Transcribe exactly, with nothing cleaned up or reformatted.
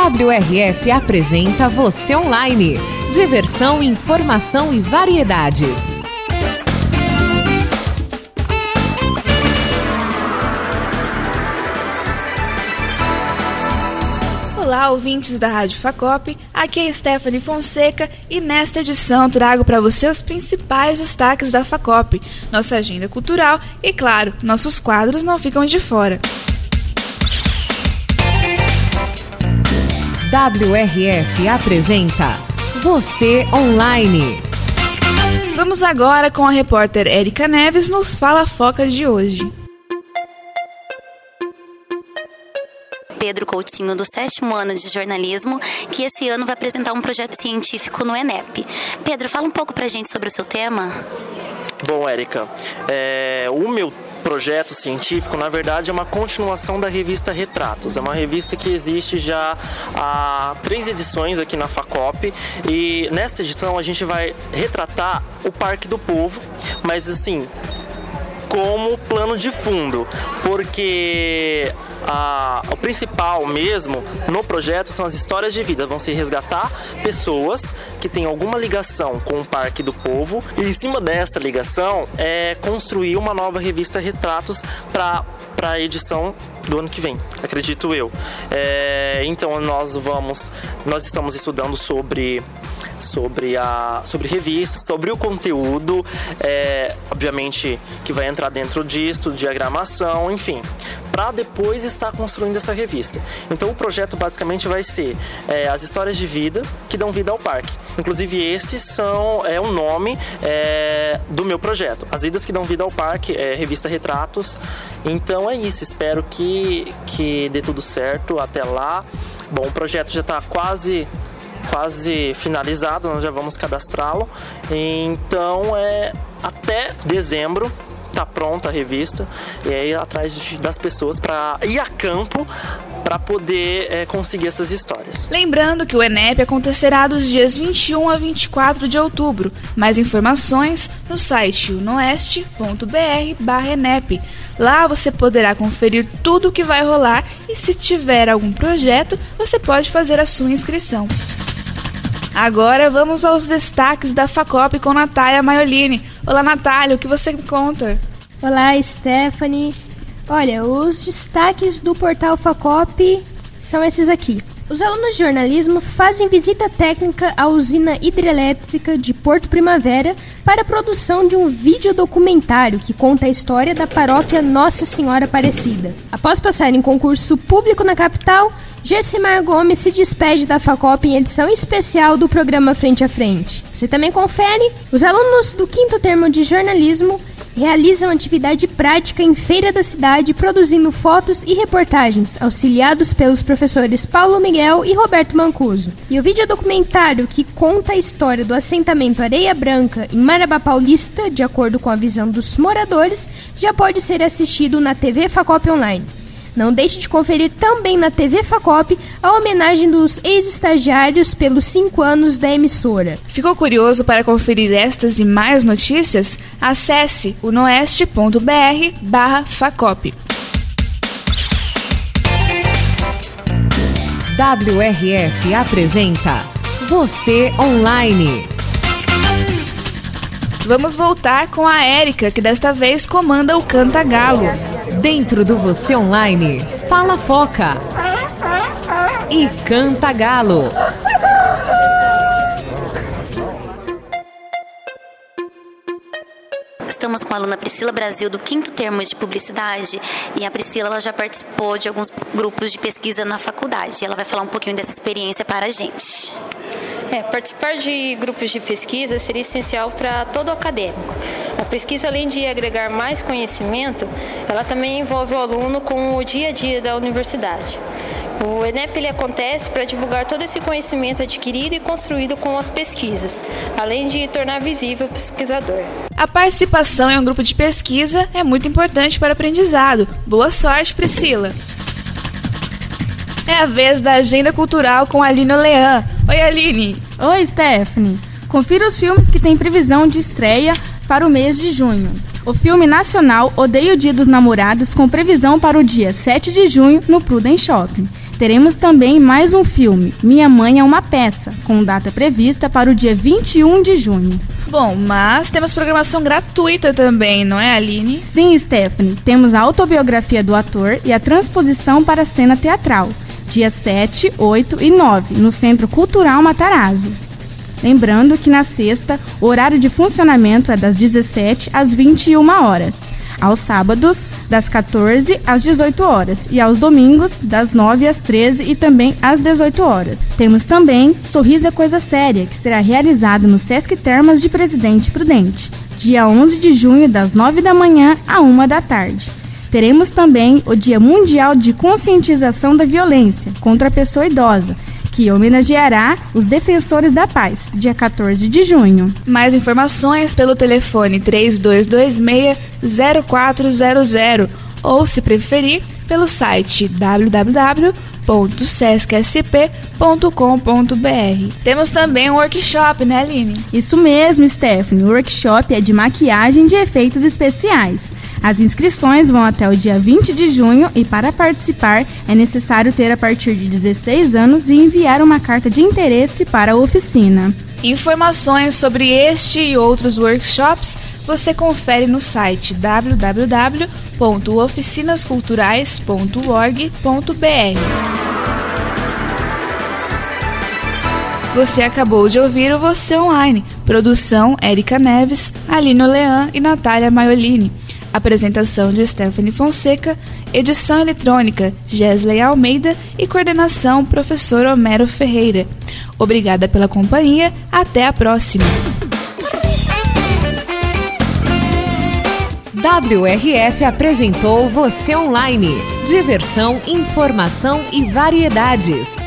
W R F apresenta Você Online. Diversão, informação e variedades. Olá, ouvintes da Rádio Facop, aqui é Stephanie Fonseca e nesta edição trago para você os principais destaques da Facop, nossa agenda cultural e, claro, nossos quadros não ficam de fora. W R F apresenta Você Online. Vamos agora com a repórter Érica Neves no Fala Foca de hoje. Pedro Coutinho, do sétimo ano de jornalismo, que esse ano vai apresentar um projeto científico no ENEP. Pedro, fala um pouco pra gente sobre o seu tema. Bom, Érica, é, o meu projeto científico, na verdade, é uma continuação da revista Retratos. É uma revista que existe já há três edições aqui na Facop, e nessa edição a gente vai retratar o Parque do Povo, mas assim, como plano de fundo, porque a, o principal mesmo no projeto são as histórias de vida. Vão se resgatar pessoas que têm alguma ligação com o Parque do Povo, e em cima dessa ligação é construir uma nova revista Retratos para para a edição do ano que vem, acredito eu. É, então nós vamos, nós estamos estudando sobre sobre a sobre revista, sobre o conteúdo, é, obviamente que vai entrar dentro disso, diagramação, enfim, para depois estar construindo essa revista. Então o projeto basicamente vai ser é, as histórias de vida que dão vida ao parque. Inclusive esses são é o nome é, do meu projeto, As Vidas que Dão Vida ao Parque, é, revista Retratos. Então é isso, espero que que dê tudo certo até lá. Bom, o projeto já está quase quase finalizado, nós já vamos cadastrá-lo. Então é até dezembro tá pronta a revista, e aí atrás de, das pessoas para ir a campo para poder é, conseguir essas histórias. Lembrando que o ENEP acontecerá dos dias vinte e um a vinte e quatro de outubro. Mais informações no site unoeste ponto br barra enep. Lá você poderá conferir tudo o que vai rolar, e se tiver algum projeto, você pode fazer a sua inscrição. Agora vamos aos destaques da Facop com Natália Maiolini. Olá, Natália, o que você me conta? Olá, Stephanie. Olha, os destaques do portal Facop são esses aqui. Os alunos de jornalismo fazem visita técnica à usina hidrelétrica de Porto Primavera para a produção de um videodocumentário que conta a história da paróquia Nossa Senhora Aparecida. Após passar em concurso público na capital, Gessimar Gomes se despede da Facop em edição especial do programa Frente a Frente. Você também confere? Os alunos do quinto termo de jornalismo realizam atividade prática em feira da cidade, produzindo fotos e reportagens, auxiliados pelos professores Paulo Miguel e Roberto Mancuso. E o videodocumentário, que conta a história do assentamento Areia Branca em Marabá Paulista, de acordo com a visão dos moradores, já pode ser assistido na T V Facop Online. Não deixe de conferir também na T V Facop a homenagem dos ex-estagiários pelos cinco anos da emissora. Ficou curioso para conferir estas e mais notícias? Acesse unoeste ponto br barra Facop. W R F apresenta Você Online. Vamos voltar com a Érica, que desta vez comanda o Canta Galo. Dentro do Você Online, Fala Foca e Canta Galo. Estamos com a aluna Priscila Brasil, do quinto termo de publicidade, e a Priscila ela já participou de alguns grupos de pesquisa na faculdade. Ela vai falar um pouquinho dessa experiência para a gente. É, participar de grupos de pesquisa seria essencial para todo acadêmico. A pesquisa, além de agregar mais conhecimento, ela também envolve o aluno com o dia a dia da universidade. O ENEP ele acontece para divulgar todo esse conhecimento adquirido e construído com as pesquisas, além de tornar visível o pesquisador. A participação em um grupo de pesquisa é muito importante para o aprendizado. Boa sorte, Priscila! É a vez da Agenda Cultural com a Aline Olean. Oi, Aline! Oi, Stephanie! Confira os filmes que têm previsão de estreia para o mês de junho. O filme nacional Odeio o Dia dos Namorados, com previsão para o dia sete de junho no Prudence Shopping. Teremos também mais um filme, Minha Mãe é uma Peça, com data prevista para o dia vinte e um de junho. Bom, mas temos programação gratuita também, não é, Aline? Sim, Stephanie. Temos a autobiografia do ator e a transposição para a cena teatral, dia sete, oito e nove, no Centro Cultural Matarazzo. Lembrando que na sexta, o horário de funcionamento é das dezessete às vinte e uma horas. Aos sábados, das quatorze às dezoito horas e aos domingos, das nove às treze e também às dezoito horas. Temos também Sorriso é Coisa Séria, que será realizado no Sesc Termas de Presidente Prudente, dia onze de junho, das nove da manhã à uma da tarde. Teremos também o Dia Mundial de Conscientização da Violência contra a Pessoa Idosa, que homenageará os defensores da paz, dia quatorze de junho. Mais informações pelo telefone três dois dois seis, zero quatro zero zero ou, se preferir, pelo site w w w ponto sesc s p ponto com ponto b r. Temos também um workshop, né, Aline? Isso mesmo, Stephanie. O workshop é de maquiagem de efeitos especiais. As inscrições vão até o dia vinte de junho e, para participar, é necessário ter a partir de dezesseis anos e enviar uma carta de interesse para a oficina. Informações sobre este e outros workshops você confere no site w w w ponto oficinas culturais ponto org ponto b r. Você acabou de ouvir o Você Online. Produção Érica Neves, Aline Olean e Natália Maiolini. Apresentação de Stephanie Fonseca, edição eletrônica Gesley Almeida e coordenação professor Homero Ferreira. Obrigada pela companhia, até a próxima. W R F apresentou Você Online. Diversão, informação e variedades.